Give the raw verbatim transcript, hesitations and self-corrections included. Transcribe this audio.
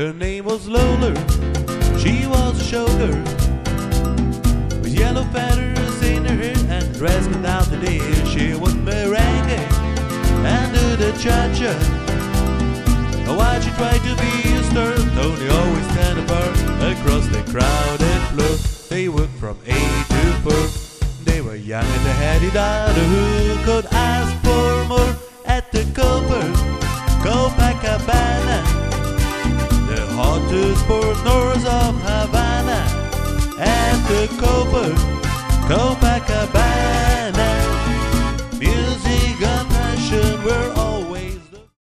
Her name was Lola, she was a showgirl with yellow feathers in her hair and dressed without the day. She was merengue and do the cha-cha. While she tried to be a star, Tony always stand apart across the crowded floor. They worked from eight to four. They were young and they had it out. Who could ask for more at the Copper Copacabana, the hottest port north of Havana? At the Copper Copacabana.